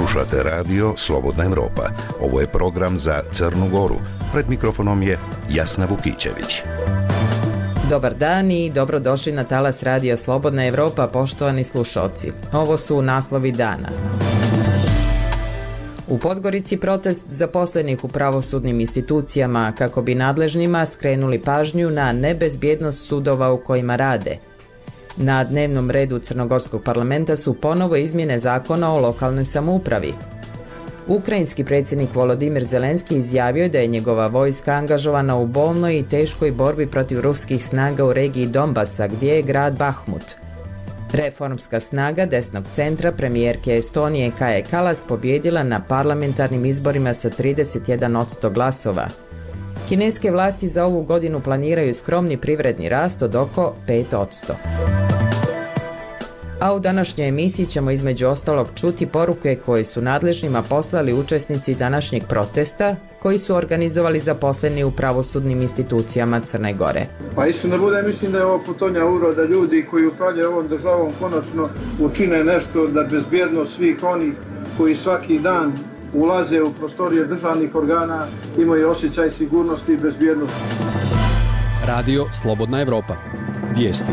Slušate radio Slobodna Evropa. Ovo je program za Crnu Goru. Pred mikrofonom je Jasna Vukićević. Dobar dan i dobrodošli na talas radija Slobodna Evropa, poštovani slušalci. Ovo su naslovi dana. U Podgorici protest zaposlenih u pravosudnim institucijama kako bi nadležnima skrenuli pažnju na nebezbjednost sudova u kojima rade. Na dnevnom redu Crnogorskog parlamenta su ponovo izmjene zakona o lokalnoj samoupravi. Ukrajinski predsjednik Volodimir Zelenski izjavio da je njegova vojska angažovana u bolnoj i teškoj borbi protiv ruskih snaga u regiji Donbasa, gdje je grad Bahmut. Reformska snaga desnog centra premijerke Estonije Kaja Kallas pobjedila na parlamentarnim izborima sa 31% glasova. Kineske vlasti za ovu godinu planiraju skromni privredni rast od oko 5%. A u današnjoj emisiji ćemo između ostalog čuti poruke koje su nadležnima poslali učesnici današnjeg protesta koji su organizovali zaposleni u pravosudnim institucijama Crne Gore. Pa istina bude, mislim da je ovo putonja uroda ljudi koji upravljaju ovom državom konačno učine nešto da bezbjednost svih onih koji svaki dan ulaze u prostorije državnih organa imaju osjećaj sigurnosti i bezbjednosti. Radio Slobodna Evropa. Vijesti.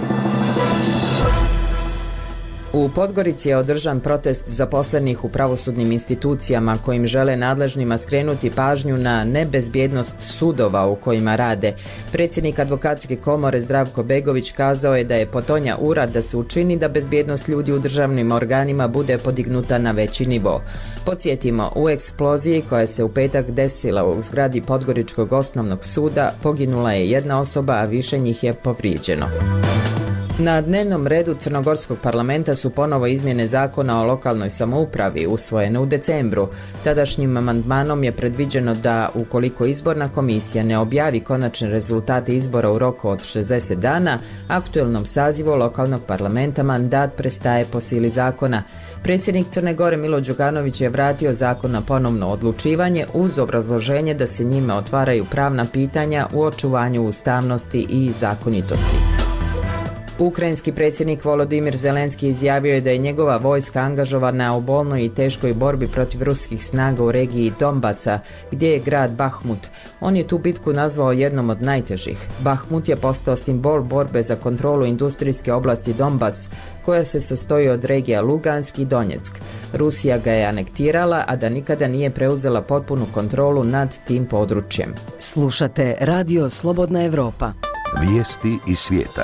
U Podgorici je održan protest zaposlenih u pravosudnim institucijama kojim žele nadležnima skrenuti pažnju na nebezbjednost sudova u kojima rade. Predsjednik Advokatske komore Zdravko Begović kazao je da je potonja urad da se učini da bezbjednost ljudi u državnim organima bude podignuta na veći nivo. Podsjetimo, u eksploziji koja se u petak desila u zgradi Podgoričkog osnovnog suda poginula je jedna osoba, a više njih je povrijeđeno. Na dnevnom redu Crnogorskog parlamenta su ponovo izmjene zakona o lokalnoj samoupravi usvojene u decembru. Tadašnjim amandmanom je predviđeno da ukoliko izborna komisija ne objavi konačne rezultate izbora u roku od 60 dana, aktuelnom sazivu lokalnog parlamenta mandat prestaje po sili zakona. Predsjednik Crne Gore Milo Đukanović je vratio zakon na ponovno odlučivanje uz obrazloženje da se njime otvaraju pravna pitanja u očuvanju ustavnosti i zakonitosti. Ukrajinski predsjednik Volodimir Zelenski izjavio je da je njegova vojska angažovana u bolnoj i teškoj borbi protiv ruskih snaga u regiji Donbasa, gdje je grad Bahmut. On je tu bitku nazvao jednom od najtežih. Bahmut je postao simbol borbe za kontrolu industrijske oblasti Donbas, koja se sastoji od regija Lugansk i Donjeck. Rusija ga je anektirala, a da nikada nije preuzela potpunu kontrolu nad tim područjem. Slušate Radio Slobodna Evropa. Vijesti iz svijeta.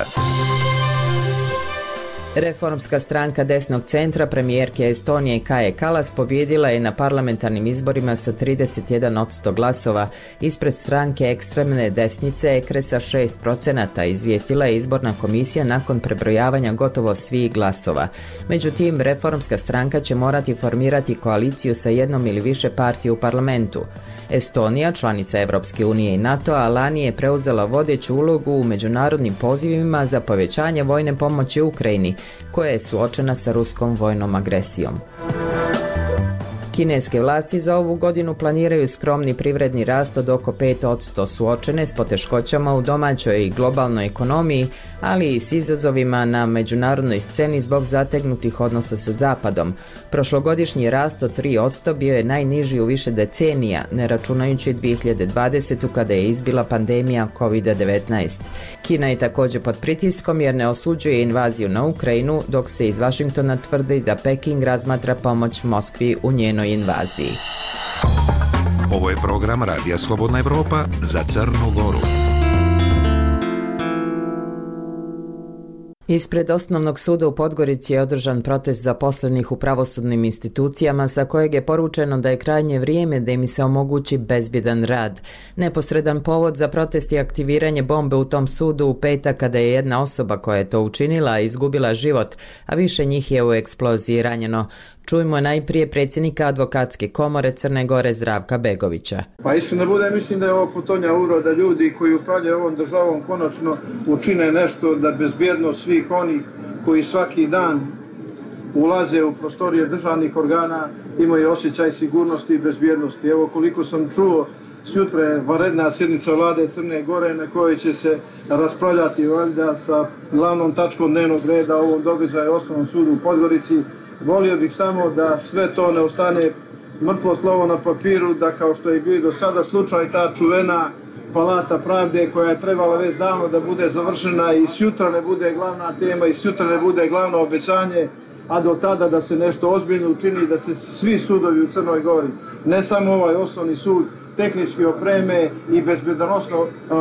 Reformska stranka desnog centra premijerke Estonije Kaje Kallas pobjedila je na parlamentarnim izborima sa 31% glasova. Ispred stranke ekstremne desnice EKRE sa 6%, izvijestila je izborna komisija nakon prebrojavanja gotovo svih glasova. Međutim, reformska stranka će morati formirati koaliciju sa jednom ili više partija u parlamentu. Estonija, članica Europske unije i NATO-a, lani je preuzela vodeću ulogu u međunarodnim pozivima za povećanje vojne pomoći Ukrajini, koja je suočena sa ruskom vojnom agresijom. Kineske vlasti za ovu godinu planiraju skromni privredni rast od oko 5%, suočene s poteškoćama u domaćoj i globalnoj ekonomiji, ali i s izazovima na međunarodnoj sceni zbog zategnutih odnosa sa Zapadom. Prošlogodišnji rast od 3% bio je najniži u više decenija, ne računajući 2020. kada je izbila pandemija COVID-19. Kina je također pod pritiskom jer ne osuđuje invaziju na Ukrajinu, dok se iz Vašingtona tvrdi da Peking razmatra pomoć Moskvi u njenoj invaziji. Ovo je program Radija Slobodna Evropa za Crnu Goru. Ispred osnovnog suda u Podgorici je održan protest zaposlenih u pravosudnim institucijama sa kojeg je poručeno da je krajnje vrijeme da im se omogući bezbjedan rad. Neposredan povod za protest je aktiviranje bombe u tom sudu u petak kada je jedna osoba koja je to učinila izgubila život, a više njih je u eksploziji ranjeno. Čujmo najprije predsjednika Advokatske komore Crne Gore Zdravka Begovića. Pa istina bude, mislim da je ovo putonja uroda ljudi koji upravljaju ovom državom konačno učine nešto da bezbjednost svih onih koji svaki dan ulaze u prostorije državnih organa imaju osjećaj sigurnosti i bezbjednosti. Evo koliko sam čuo, sutra je vanredna sjednica vlade Crne Gore na kojoj će se raspravljati valjda sa glavnom tačkom dnevnog reda o ovom događaju u Osnovnom sudu u Podgorici Volio bih samo da sve to ne ostane mrtvo slovo na papiru, da kao što je bio do sada slučaj, ta čuvena Palata pravde koja je trebala već davno da bude završena i sutra ne bude glavna tema i sutra ne bude glavno obećanje, a do tada da se nešto ozbiljno učini, da se svi sudovi u Crnoj Gori, ne samo ovaj osnovni sud, tehnički opreme i bezbjedonosno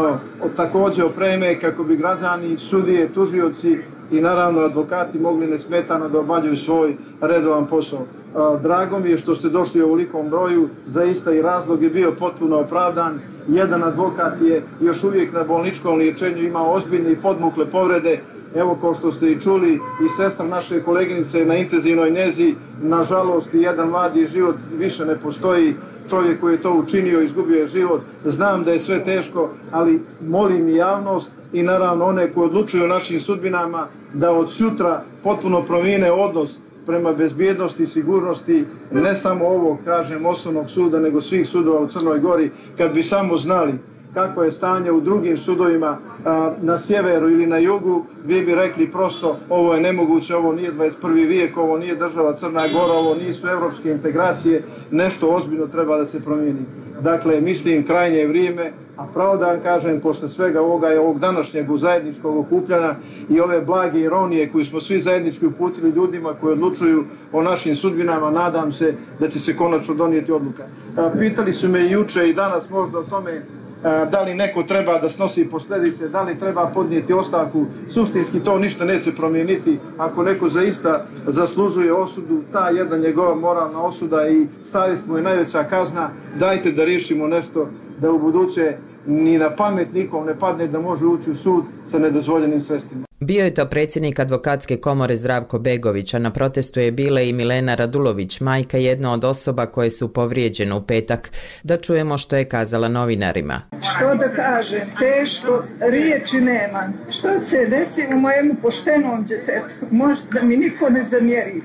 također opreme kako bi građani, sudije, tužioci i naravno advokati mogli nesmetano da obavljaju svoj redovan posao. Drago mi je što ste došli u ovolikom broju, zaista i razlog je bio potpuno opravdan. Jedan advokat je još uvijek na bolničkom liječenju, imao ozbiljne i podmukle povrede. Evo, kao što ste i čuli, i sestra naše koleginice na intenzivnoj nezi, nažalost, jedan mladi život više ne postoji. Čovjek koji je to učinio, izgubio je život. Znam da je sve teško, ali molim i javnost i naravno one koji odlučuju o našim sudbinama da od sutra potpuno promijene odnos prema bezbjednosti i sigurnosti, ne samo ovog, kažem, osnovnog suda, nego svih sudova u Crnoj Gori. Kad bi samo znali kako je stanje u drugim sudovima na sjeveru ili na jugu, vi bi rekli prosto ovo je nemoguće, ovo nije 21. vijek, ovo nije država Crna Gora, ovo nisu evropske integracije, nešto ozbiljno treba da se promijeni. Dakle, mislim, krajnje je vrijeme, a pravo da vam kažem, posle svega ovoga i ovog današnjeg zajedničkog okupljanja i ove blage ironije koju smo svi zajednički uputili ljudima koji odlučuju o našim sudbinama, nadam se da će se konačno donijeti odluka. Pitali su me i juče i danas možda o tome da li neko treba da snosi posljedice, da li treba podnijeti ostavku. Suštinski to ništa neće promijeniti. Ako neko zaista zaslužuje osudu, ta jedna njegova moralna osuda i savjest mu je najveća kazna, dajte da riješimo nešto, da u buduće ni na pamet nikom ne padne da može ući u sud sa nedozvoljenim sredstvima. Bio je to predsjednik Advokatske komore Zdravko Begović, a na protestu je bila i Milena Radulović, majka jedne od osoba koje su povrijeđene u petak. Da čujemo što je kazala novinarima. Što da kažem, teško, riječi nemam. Što se desilo mojemu poštenom djetetu? Možda da mi niko ne zamjeri.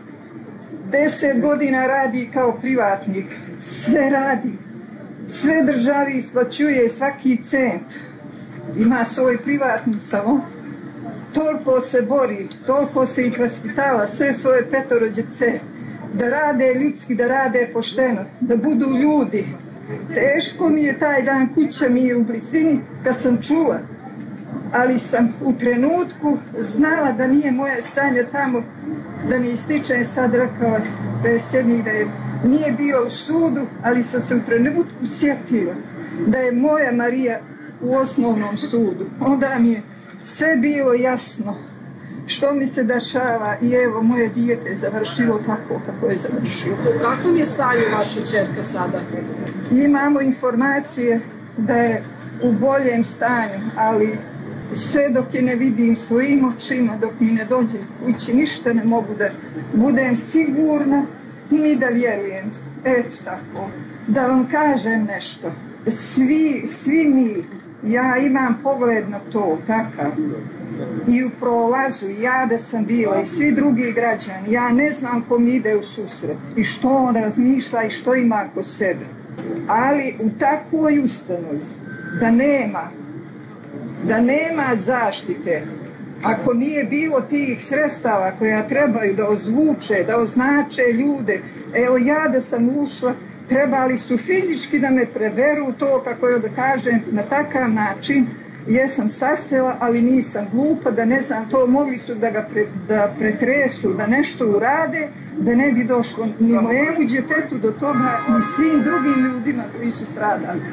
10 godina radi kao privatnik, sve radi. Sve državi isplaćuje svaki cent. Ima svoj privatni salon. Toliko se bori, toliko se ih vaspitava, sve svoje petoro djece. Da rade ljudski, da rade pošteno, da budu ljudi. Teško mi je taj dan, kuća mi je u blizini kad sam čula. Ali sam u trenutku znala da nije moje stanje tamo, da ne ističem sad rekao predsjednik da je nije bio u sudu, ali sam se u trenutku sjetila da je moja Marija u osnovnom sudu. Onda mi je sve bilo jasno što mi se dešava i evo moje dijete je završilo tako kako je završilo. U kakvom je stanju vaša ćerka sada? Imamo informacije da je u boljem stanju, ali sve dok je ne vidim svojim očima, dok mi ne dođe kući, ništa ne mogu da budem sigurna ni da vjerujem. Eto tako. Da vam kažem nešto. Svi mi, ja imam pogled na to takav. I u prolazu, ja da sam bila i svi drugi građani, ja ne znam ko mi ide u susret i što on razmišlja i što ima kod sebe. Ali u takvoj ustanovi da nema zaštite, ako nije bilo tih sredstava koja trebaju da ozvuče, da označe ljude, evo ja da sam ušla, trebali su fizički da me preveru to, kako da kažem, na takav način, jesam sasela, ali nisam glupa, da ne znam to, mogli su da pretresu, da nešto urade, da ne bi došlo ni mojemu djetetu do toga, ni svim drugim ljudima koji su stradali.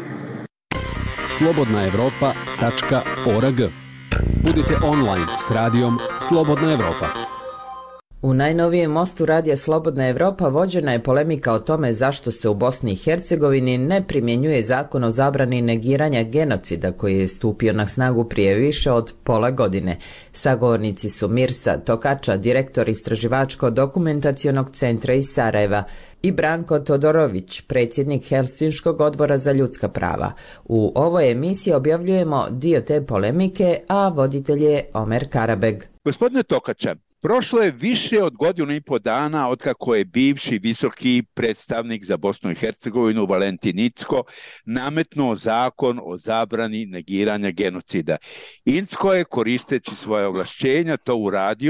slobodnaevropa.org. Budite online s radijom Slobodna Evropa. U najnovijem mostu radija Slobodna Evropa vođena je polemika o tome zašto se u Bosni i Hercegovini ne primjenjuje zakon o zabrani negiranja genocida koji je stupio na snagu prije više od pola godine. Sagovornici su Mirsa Tokača, direktor Istraživačko-dokumentacionog centra iz Sarajeva, i Branko Todorović, predsjednik Helsinškog odbora za ljudska prava. U ovoj emisiji objavljujemo dio te polemike, a voditelj je Omer Karabeg. Gospodine Tokača, prošlo je više od godinu i po dana otkako je bivši visoki predstavnik za Bosnu i Hercegovinu Valentin Incko nametnuo zakon o zabrani negiranja genocida. Incko je, koristeći svoje ovlašćenja, to uradio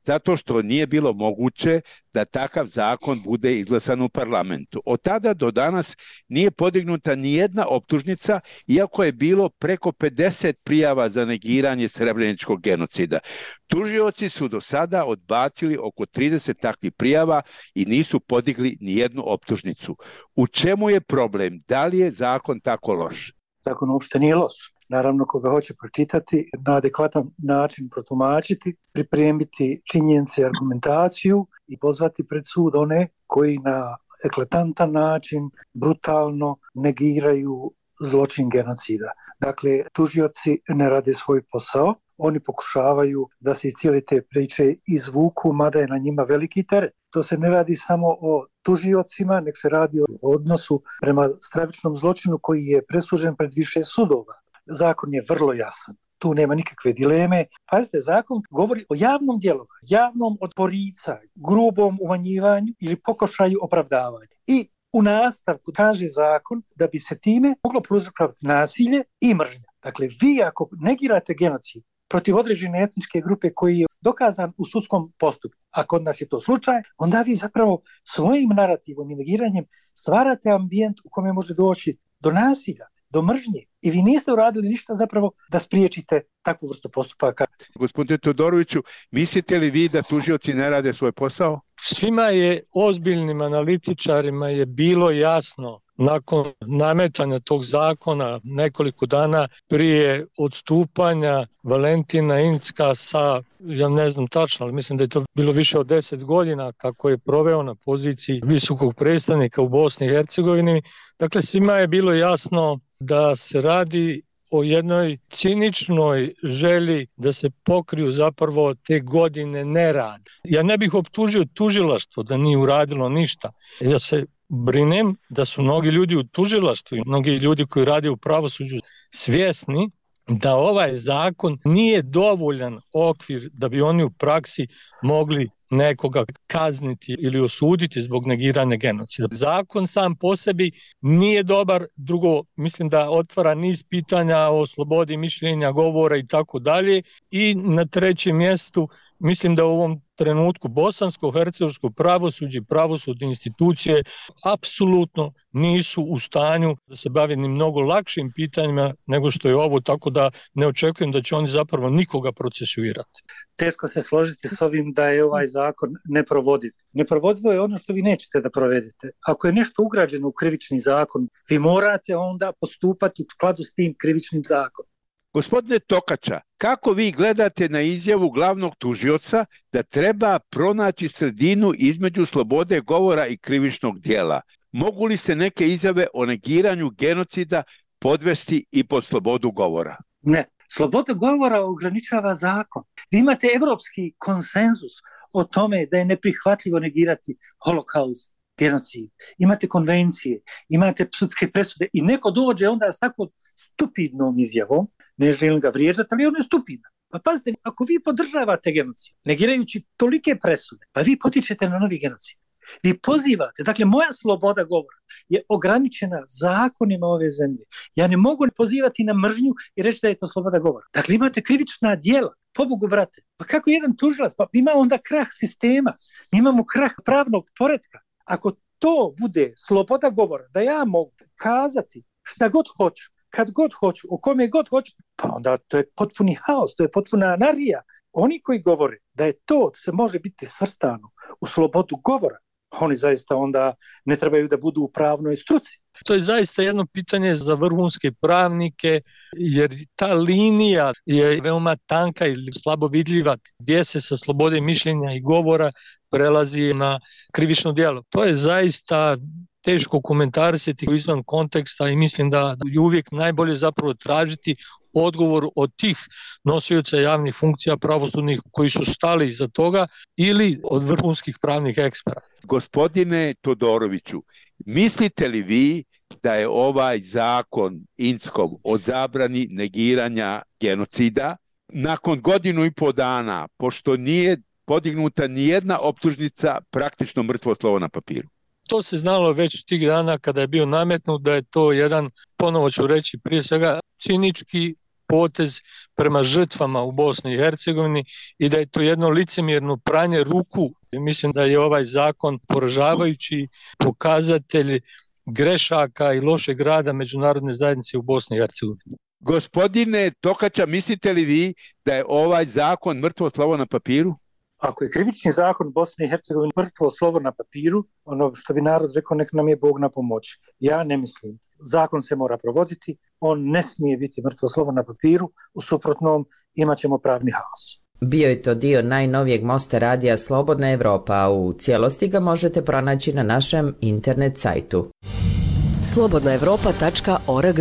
zato što nije bilo moguće da takav zakon bude izglasan u parlamentu. Od tada do danas nije podignuta ni jedna optužnica, iako je bilo preko 50 prijava za negiranje srebreničkog genocida. Tužioci su do sada odbacili oko 30 takvih prijava i nisu podigli ni jednu optužnicu. U čemu je problem? Da li je zakon tako loš? Zakon uopšte nije loš. Naravno, koga hoće pročitati, na adekvatan način protumačiti, pripremiti činjenice i argumentaciju i pozvati pred sud one koji na eklatantan način, brutalno negiraju zločin genocida. Dakle, tužioci ne rade svoj posao, oni pokušavaju da se cijele te priče izvuku, mada je na njima veliki teret. To se ne radi samo o tužiocima, nek se radi o odnosu prema stravičnom zločinu koji je presuđen pred više sudova. Zakon je vrlo jasan. Tu nema nikakve dileme. Pazite, zakon govori o javnom djelovanju, javnom odporicanju, grubom umanjivanju ili pokušaju opravdavanja. I u nastavku kaže zakon da bi se time moglo prouzrokovati nasilje i mržnja. Dakle, vi ako negirate genocid protiv određene etničke grupe koji je dokazan u sudskom postupku, a kod nas je to slučaj, onda vi zapravo svojim narativom i negiranjem stvarate ambijent u kome može doći do nasilja, do mržnje. I vi niste uradili ništa zapravo da spriječite takvu vrstu postupaka. Gospodine Todoroviću, mislite li vi da tužioci ne rade svoj posao? Svima je, ozbiljnim analitičarima je bilo jasno nakon nametanja tog zakona nekoliko dana prije odstupanja Valentina Incka sa, ja ne znam tačno, ali mislim da je to bilo više od 10 godina kako je proveo na poziciji visokog predstavnika u Bosni i Hercegovini. Dakle, svima je bilo jasno da se radi o jednoj ciničnoj želji da se pokriju zapravo te godine nerada. Ja ne bih optužio tužilaštvo da nije uradilo ništa. Ja se brinem da su mnogi ljudi u tužilaštvu i mnogi ljudi koji rade u pravosuđu svjesni da ovaj zakon nije dovoljan okvir da bi oni u praksi mogli nekoga kazniti ili osuditi zbog negiranja genocida. Zakon sam po sebi nije dobar, drugo mislim da otvara niz pitanja o slobodi mišljenja, govora i tako dalje, i na trećem mjestu mislim da u ovom trenutku bosansko-hercegovsko pravosuđe i pravosudne institucije apsolutno nisu u stanju da se bave ni mnogo lakšim pitanjima nego što je ovo, tako da ne očekujem da će oni zapravo nikoga procesuirati. Teško se složiti s ovim da je ovaj zakon neprovodiv. Neprovodivo je ono što vi nećete da provedete. Ako je nešto ugrađeno u krivični zakon, vi morate onda postupati u skladu s tim krivičnim zakonom. Gospodine Tokača, kako vi gledate na izjavu glavnog tužioca da treba pronaći sredinu između slobode govora i krivičnog djela? Mogu li se neke izjave o negiranju genocida podvesti i pod slobodu govora? Ne. Sloboda govora ograničava zakon. Vi imate evropski konsenzus o tome da je neprihvatljivo negirati holokaust, genocid. Imate konvencije, imate sudske presude i neko dođe onda s tako stupidnom izjavom, ne želim ga vrijeđati, ali on je stupidan. Pa pazite, ako vi podržavate genocid, negirajući tolike presude, pa vi potičete na novi genocid. Vi pozivate, dakle moja sloboda govora je ograničena zakonima ove zemlje. Ja ne mogu pozivati na mržnju i reći da je to sloboda govora. Dakle imate krivična djela, pobogu brate. Pa kako jedan tužilac, pa ima onda krah sistema, mi imamo krah pravnog poretka. Ako to bude sloboda govora, da ja mogu kazati šta god hoću, kad god hoću, o kome god hoću, pa onda to je potpuni haos, to je potpuna anarhija. Oni koji govore da je to se može biti svrstano u slobodu govora, oni zaista onda ne trebaju da budu u pravnoj struci. To je zaista jedno pitanje za vrhunske pravnike, jer ta linija je veoma tanka ili slabo vidljiva, gdje se sa slobode mišljenja i govora prelazi na krivično djelo. To je zaista teško komentarisati izvan konteksta i mislim da je uvijek najbolje zapravo tražiti odgovor od tih nosioca javnih funkcija pravosudnih koji su stali iza toga ili od vrhunskih pravnih eksperata. Gospodine Todoroviću, mislite li vi da je ovaj zakon Inckov o zabrani negiranja genocida nakon 1,5 dana, pošto nije podignuta ni jedna optužnica, praktično mrtvo slovo na papiru? To se znalo već tih dana kada je bio nametnut da je to jedan, ponovo ću reći, prije svega cinički potez prema žrtvama u Bosni i Hercegovini i da je to jedno licemjerno pranje ruku. Mislim da je ovaj zakon poražavajući pokazatelj grešaka i lošeg rada međunarodne zajednice u Bosni i Hercegovini. Gospodine Tokača, mislite li vi da je ovaj zakon mrtvo slovo na papiru? Ako je krivični zakon Bosne i Hercegovine mrtvo slovo na papiru, ono što bi narod rekao, nek nam je Bog na pomoć. Ja ne mislim. Zakon se mora provoditi, on ne smije biti mrtvo slovo na papiru, u suprotnom imat ćemo pravni haos. Bio je to dio najnovijeg mosta radija Slobodna Evropa, a u cijelosti ga možete pronaći na našem internet sajtu. slobodnaevropa.org.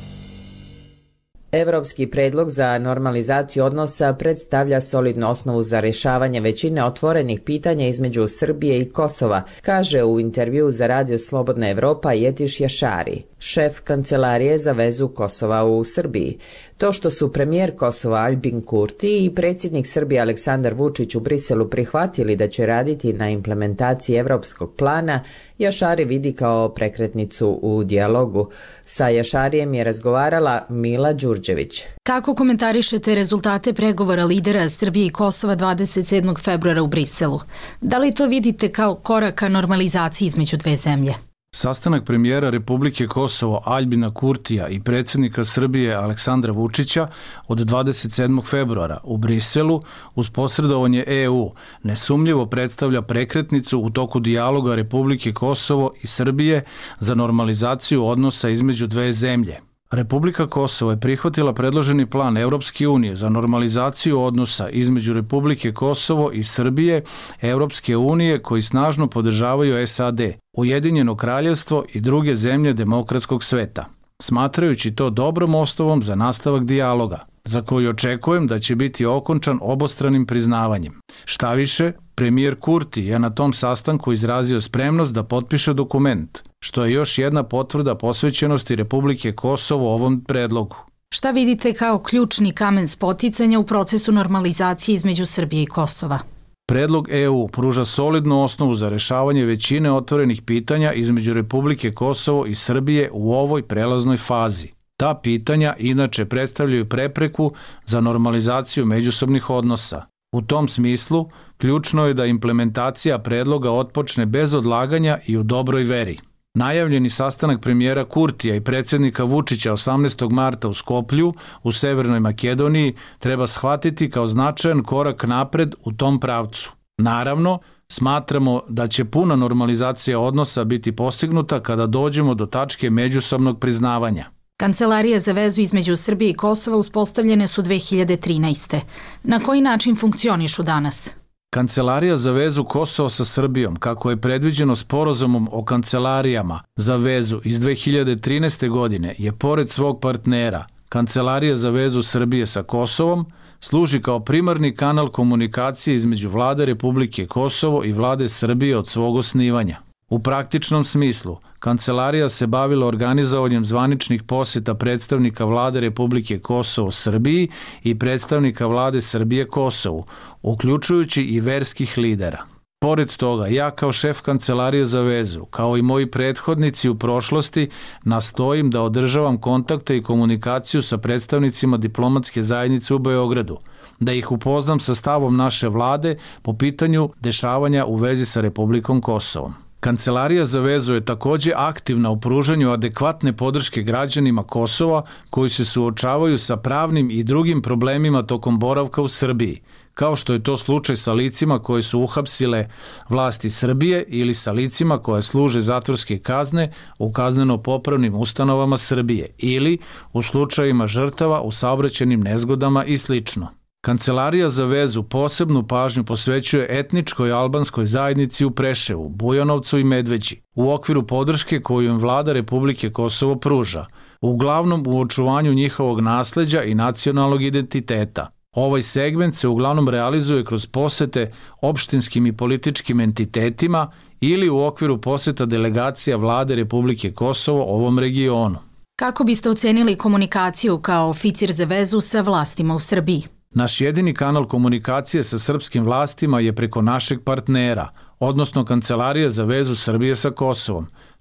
Evropski predlog za normalizaciju odnosa predstavlja solidnu osnovu za rješavanje većine otvorenih pitanja između Srbije i Kosova, kaže u intervjuu za radio Slobodna Evropa Jetiš Jašari, šef Kancelarije za vezu Kosova u Srbiji. To što su premijer Kosova Aljbin Kurti i predsjednik Srbije Aleksandar Vučić u Briselu prihvatili da će raditi na implementaciji evropskog plana, Jašari vidi kao prekretnicu u dijalogu. Sa Jašarijem je razgovarala Mila Đurđević. Kako komentarišete rezultate pregovora lidera Srbije i Kosova 27. februara u Briselu? Da li to vidite kao korak ka normalizaciji između dve zemlje? Sastanak premijera Republike Kosovo Aljbina Kurtija i predsjednika Srbije Aleksandra Vučića od 27. februara u Briselu uz posredovanje EU nesumnjivo predstavlja prekretnicu u toku dijaloga Republike Kosovo i Srbije za normalizaciju odnosa između dve zemlje. Republika Kosovo je prihvatila predloženi plan Europske unije za normalizaciju odnosa između Republike Kosovo i Srbije, Europske unije koji snažno podržavaju SAD, Ujedinjeno kraljevstvo i druge zemlje demokratskog sveta, smatrajući to dobrom osnovom za nastavak dijaloga, za koji očekujem da će biti okončan obostranim priznavanjem. Štaviše, premijer Kurti je na tom sastanku izrazio spremnost da potpiše dokument, što je još jedna potvrda posvećenosti Republike Kosovo ovom predlogu. Šta vidite kao ključni kamen spoticanja u procesu normalizacije između Srbije i Kosova? Predlog EU pruža solidnu osnovu za rješavanje većine otvorenih pitanja između Republike Kosovo i Srbije u ovoj prelaznoj fazi. Ta pitanja inače predstavljaju prepreku za normalizaciju međusobnih odnosa. U tom smislu, ključno je da implementacija predloga otpočne bez odlaganja i u dobroj veri. Najavljeni sastanak premijera Kurtija i predsjednika Vučića 18. marta u Skoplju u Severnoj Makedoniji treba shvatiti kao značajan korak napred u tom pravcu. Naravno, smatramo da će puna normalizacija odnosa biti postignuta kada dođemo do tačke međusobnog priznavanja. Kancelarije za vezu između Srbije i Kosova uspostavljene su 2013. Na koji način funkcionišu danas? Kancelarija za vezu Kosova sa Srbijom, kako je predviđeno sporazumom o kancelarijama za vezu iz 2013. godine, je pored svog partnera, Kancelarija za vezu Srbije sa Kosovom, služi kao primarni kanal komunikacije između Vlade Republike Kosovo i Vlade Srbije od svog osnivanja. U praktičnom smislu, Kancelarija se bavila organizovanjem zvaničnih posjeta predstavnika Vlade Republike Kosovo Srbiji i predstavnika Vlade Srbije Kosovu, uključujući i verskih lidera. Pored toga, ja kao šef Kancelarije za vezu, kao i moji prethodnici u prošlosti, nastojim da održavam kontakte i komunikaciju sa predstavnicima diplomatske zajednice u Beogradu, da ih upoznam sa stavom naše vlade po pitanju dešavanja u vezi sa Republikom Kosovom. Kancelarija za vezu je također aktivna u pružanju adekvatne podrške građanima Kosova koji se suočavaju sa pravnim i drugim problemima tokom boravka u Srbiji, kao što je to slučaj sa licima koje su uhapsile vlasti Srbije ili sa licima koje služe zatvorske kazne u kazneno-popravnim ustanovama Srbije ili u slučajima žrtava u saobraćajnim nezgodama i sl. Kancelarija za vezu posebnu pažnju posvećuje etničkoj albanskoj zajednici u Preševu, Bujanovcu i Medveđi, u okviru podrške koju im Vlada Republike Kosovo pruža, uglavnom u očuvanju njihovog nasleđa i nacionalnog identiteta. Ovaj segment se uglavnom realizuje kroz posete opštinskim i političkim entitetima ili u okviru poseta delegacija Vlade Republike Kosovo ovom regionu. Kako biste ocenili komunikaciju kao oficir za vezu sa vlastima u Srbiji? Naš jedini kanal komunikacije sa srpskim vlastima je preko našeg partnera, odnosno Kancelarije za vezu Srbije sa Kosovom.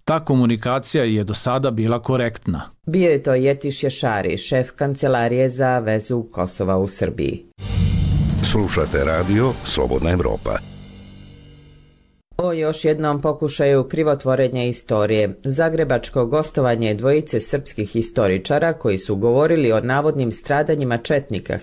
Ta komunikacija je do sada bila korektna. Bio je to Jetiša Šari, šef Kancelarije za vezu Kosova u Srbiji. Slušate radio Slobodna Evropa. O još jednom pokušaju krivotvorenja istorije. Zagrebačko gostovanje dvojice srpskih historičara koji su govorili o navodnim stradanjima četnika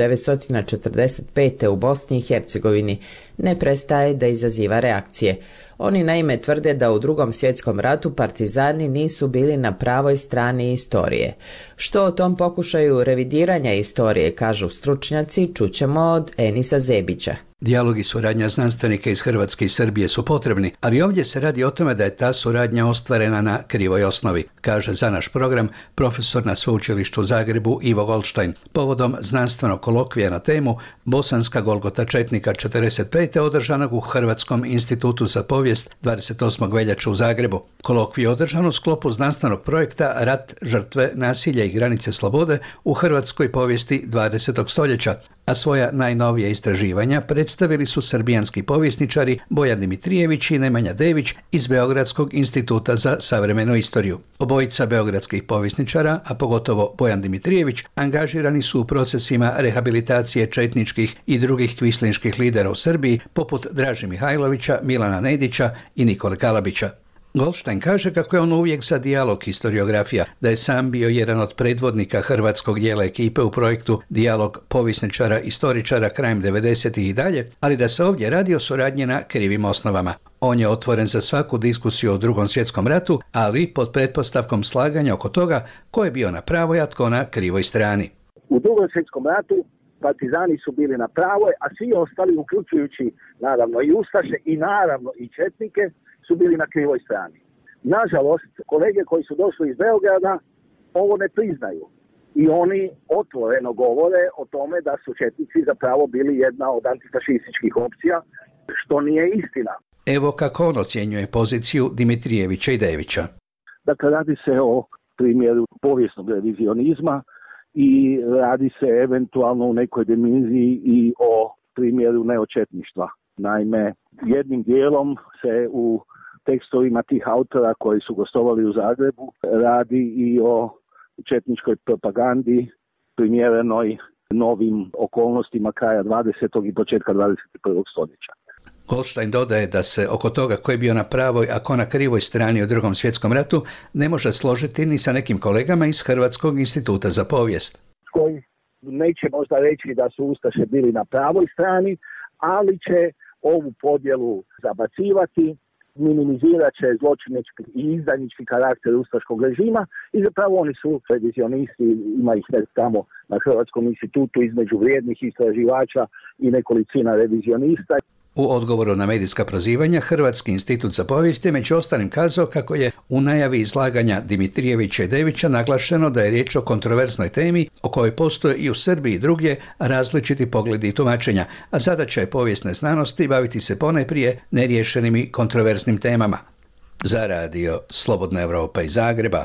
1945. u Bosni i Hercegovini ne prestaje da izaziva reakcije. Oni naime tvrde da u Drugom svjetskom ratu partizani nisu bili na pravoj strani istorije. Što o tom pokušaju revidiranja istorije kažu stručnjaci, čućemo od Enisa Zebića. Dijalog i suradnja znanstvenika iz Hrvatske i Srbije su potrebni, ali ovdje se radi o tome da je ta suradnja ostvarena na krivoj osnovi, kaže za naš program profesor na Sveučilištu u Zagrebu Ivo Goldstein, povodom znanstvenog kolokvija na temu Bosanska Golgota četnika 45. održanog u Hrvatskom institutu za povijest 28. veljače u Zagrebu. Kolokvij je održan u sklopu znanstvenog projekta Rat, žrtve, nasilja i granice slobode u hrvatskoj povijesti 20. stoljeća, a svoja najnovija istraživanja predstavili su srbijanski povjesničari Bojan Dimitrijević i Nemanja Dević iz Beogradskog instituta za savremenu istoriju. Obojica beogradskih povjesničara, a pogotovo Bojan Dimitrijević, angažirani su u procesima rehabilitacije četničkih i drugih kvislinških lidera u Srbiji, poput Draže Mihajlovića, Milana Nedića i Nikole Kalabića. Goldstein kaže kako je on uvijek za dijalog historiografija, da je sam bio jedan od predvodnika hrvatskog dijela ekipe u projektu Dijalog povjesničara istoričara krajem 90-ih i dalje, ali da se ovdje radi o suradnji na krivim osnovama. On je otvoren za svaku diskusiju o Drugom svjetskom ratu, ali pod pretpostavkom slaganja oko toga ko je bio na pravoj, a tko na krivoj strani. U Drugom svjetskom ratu partizani su bili na pravoj, a svi ostali, uključujući naravno i ustaše i naravno i četnike, su bili na krivoj strani. Nažalost, kolege koji su došli iz Beograda ovo ne priznaju i oni otvoreno govore o tome da su četnici zapravo bili jedna od antifašističkih opcija, što nije istina. Evo kako on ocjenjuje poziciju Dimitrijevića i Devića. Dakle, radi se o primjeru povijesnog revizionizma i radi se eventualno u nekoj dimenziji i o primjeru neočetništva. Naime, jednim dijelom se u tekstovima tih autora koji su gostovali u Zagrebu radi i o četničkoj propagandi primjerenoj novim okolnostima kraja 20. i početka 21. stoljeća. Goldstein dodaje da se oko toga ko je bio na pravoj, a ko na krivoj strani u Drugom svjetskom ratu ne može složiti ni sa nekim kolegama iz Hrvatskog instituta za povijest. Koji neće možda reći da su ustaše bili na pravoj strani, ali će ovu podjelu zabacivati, minimizirat će zločinački i izdajnički karakter ustaškog režima i zapravo oni su revizionisti, ima ih tamo na Hrvatskom institutu između vrijednih istraživača i nekolicina revizionista. U odgovoru na medijska prozivanja, Hrvatski institut za povijest je među ostalim kazao kako je u najavi izlaganja Dimitrijevića i Devića naglašeno da je riječ o kontroverznoj temi o kojoj postoje i u Srbiji i drugdje različiti pogledi i tumačenja, a zadaća je povijesne znanosti baviti se ponajprije neriješenim i kontroverznim temama. Za radio Slobodna Evropa iz Zagreba,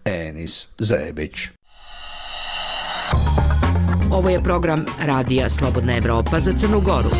Enis Zebić. Ovo je program Radija Slobodna Evropa za Crnu Goru.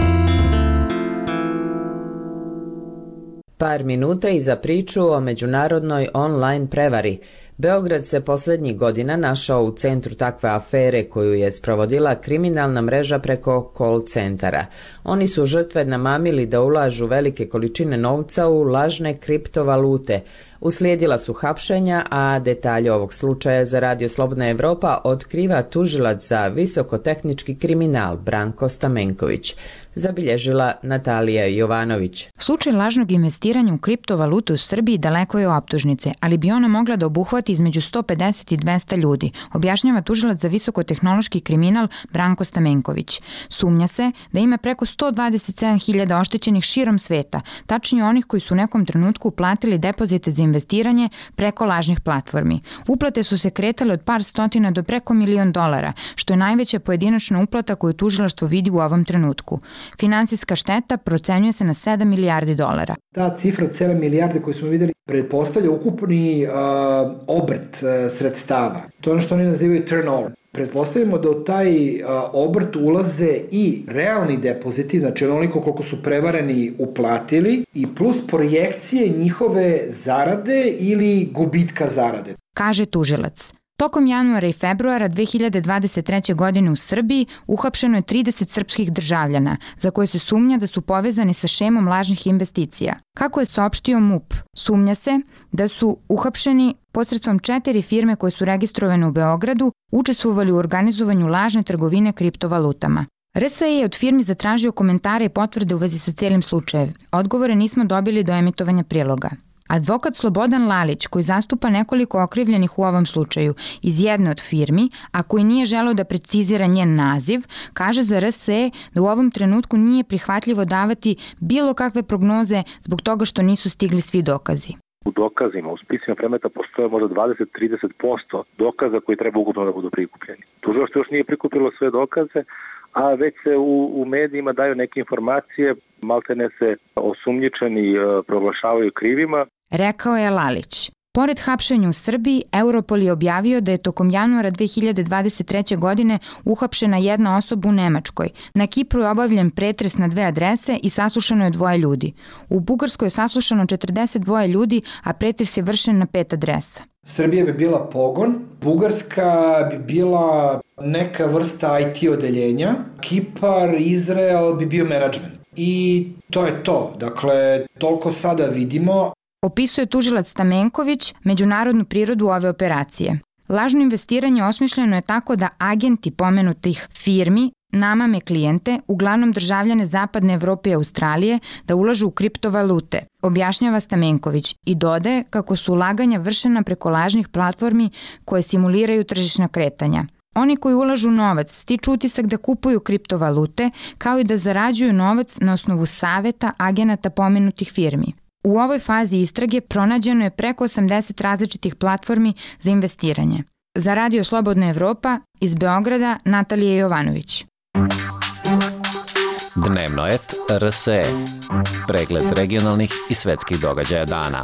Par minuta iza priču o međunarodnoj online prevari. Beograd se posljednjih godina našao u centru takve afere koju je sprovodila kriminalna mreža preko call centara. Oni su žrtve namamili da ulažu velike količine novca u lažne kriptovalute. Uslijedila su hapšenja, a detalje ovog slučaja za Radio Slobodna Evropa otkriva tužilac za visokotehnički kriminal Branko Stamenković. Zabilježila Natalija Jovanović. Slučaj lažnog investiranja u kriptovalutu u Srbiji daleko je od optužnice, ali bi ona mogla da obuhvati između 150 i 200 ljudi, objašnjava tužilac za visokotehnološki kriminal Branko Stamenković. Sumnja se da ima preko 127.000 oštećenih širom sveta, tačnije onih koji su u nekom trenutku uplatili depozite za investiranje preko lažnih platformi. Uplate su se kretale od par stotina do preko $1.000.000, što je najveća pojedinačna uplata koju tužilaštvo vidi u ovom trenutku. Finansijska šteta procenjuje se na $7 milijardi. Ta cifra od 7 milijardi koju smo vidjeli pretpostavlja ukupni obrt sredstava. To je ono što oni nazivaju turnover. pretpostavimo da u taj obrt ulaze i realni depoziti, znači onoliko koliko su prevareni uplatili, i plus projekcije njihove zarade ili gubitka zarade. Kaže tužilac. Tokom januara i februara 2023. godine u Srbiji uhapšeno je 30 srpskih državljana, za koje se sumnja da su povezani sa šemom lažnih investicija. Kako je saopštio MUP, sumnja se da su uhapšeni posredstvom 4 firme koje su registrovane u Beogradu, učestvovali u organizovanju lažne trgovine kriptovalutama. RSA je od firmi zatražio komentare i potvrde u vezi sa celim slučajem. Odgovore nismo dobili do emitovanja priloga. Advokat Slobodan Lalić, koji zastupa nekoliko okrivljenih u ovom slučaju iz jedne od firmi, a koji nije želeo da precizira njen naziv, kaže za RSE da u ovom trenutku nije prihvatljivo davati bilo kakve prognoze zbog toga što nisu stigli svi dokazi. U dokazima, u spisima predmeta postoje možda 20-30% dokaza koji treba ukupno da budu prikupljeni. Tužilaštvo još nije prikupilo sve dokaze, a već se u medijima daju neke informacije, maltene se osumnjičeni proglašavaju krivima. Rekao je Lalić. Pored hapšenja u Srbiji, Europol je objavio da je tokom januara 2023. godine uhapšena jedna osoba u Nemačkoj. Na Kipru je obavljen pretres na 2 adrese i saslušano je 2 ljudi. U Bugarskoj je saslušano 42 ljudi, a pretres je vršen na 5 adresa. Srbija bi bila pogon, Bugarska bi bila neka vrsta IT odeljenja, Kipar, Izrael bi bio menadžment. I to je to. Dakle, toliko sada vidimo. Opisuje tužilac Stamenković međunarodnu prirodu ove operacije. Lažno investiranje osmišljeno je tako da agenti pomenutih firmi namame klijente, uglavnom državljane Zapadne Evrope i Australije, da ulažu u kriptovalute, objašnjava Stamenković i dodaje kako su ulaganja vršena preko lažnih platformi koje simuliraju tržišna kretanja. Oni koji ulažu novac stiču utisak da kupuju kriptovalute, kao i da zarađuju novac na osnovu saveta agenata pomenutih firmi. U ovoj fazi istrage pronađeno je preko 80 različitih platformi za investiranje. Za Radio Slobodna Evropa iz Beograda Natalija Jovanović. Dnevno et RSE. Pregled regionalnih i svetskih događaja dana.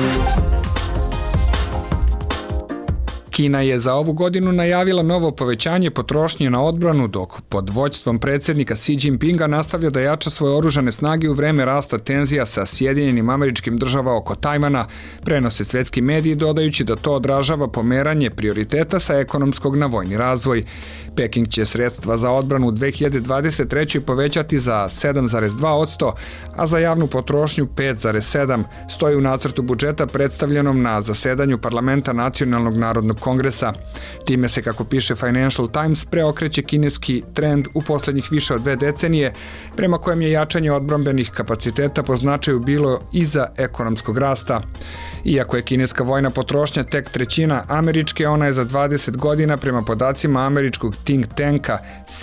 Kina je za ovu godinu najavila novo povećanje potrošnje na odbranu, dok pod vođstvom predsjednika Xi Jinpinga nastavlja da jača svoje oružane snage u vreme rasta tenzija sa Sjedinjenim Američkim Državama oko Tajvana, prenose svetski mediji dodajući da to odražava pomeranje prioriteta sa ekonomskog na vojni razvoj. Peking će sredstva za odbranu u 2023. povećati za 7,2%, a za javnu potrošnju 5,7%, stoji u nacrtu budžeta predstavljenom na zasedanju Parlamenta Nacionalnog narodnog kongresa. Time se, kako piše Financial Times, preokreće kineski trend u poslednjih više od 2 decenije, prema kojem je jačanje odbrambenih kapaciteta po značaju bilo iza ekonomskog rasta. Iako je kineska vojna potrošnja tek trećina američke, ona je za 20 godina prema podacima američkog think tanka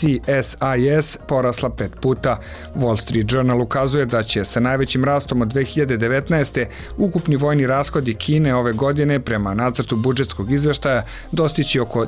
CSIS porasla 5 puta. Wall Street Journal ukazuje da će sa najvećim rastom od 2019. ukupni vojni rashodi Kine ove godine prema nacrtu budžetskog izveštaja dostići oko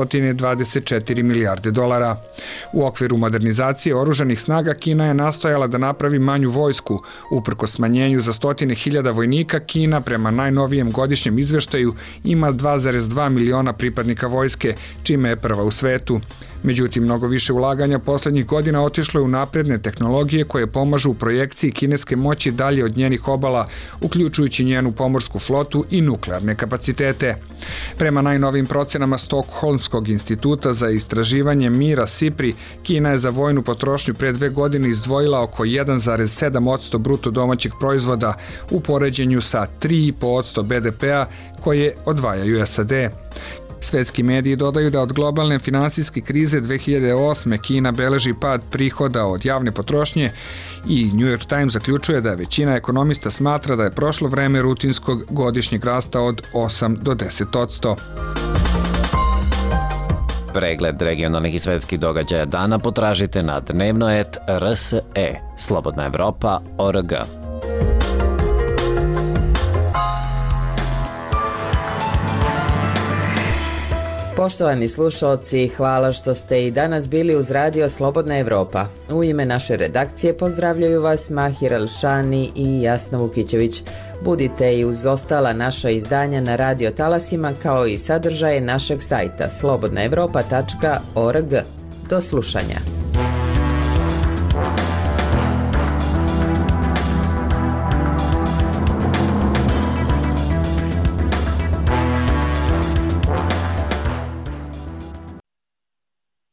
224 milijarde dolara. U okviru modernizacije oružanih snaga Kina je nastojala da napravi manju vojsku. Uprko smanjenju za 100.000 vojnika, Kina prema najnovijem godišnjem izveštaju ima 2,2 miliona pripadnika vojske, čime je prva u svetu. Međutim, mnogo više ulaganja poslednjih godina otišlo je u napredne tehnologije koje pomažu u projekciji kineske moći dalje od njenih obala, uključujući njenu pomorsku flotu i nuklearne kapacitete. Prema najnovim procenama Stokholmskog instituta za istraživanje mira SIPRI, Kina je za vojnu potrošnju pre 2 godine izdvojila oko 1,7% bruto domaćeg proizvoda u poređenju sa 3,5% BDP-a koje odvajaju SAD. Svetski mediji dodaju da od globalne finansijske krize 2008. Kina beleži pad prihoda od javne potrošnje i New York Times zaključuje da većina ekonomista smatra da je prošlo vreme rutinskog godišnjeg rasta od 8 do 10%. Pregled regionalnih i svetskih događaja dana potražite na dnevno.rs.e. Slobodna Evropa.org. Poštovani slušalci, hvala što ste i danas bili uz Radio Slobodna Evropa. U ime naše redakcije pozdravljaju vas Mahir Alšani i Jasna Vukićević. Budite i uz ostala naša izdanja na radio talasima kao i sadržaje našeg sajta slobodnaevropa.org. Do slušanja.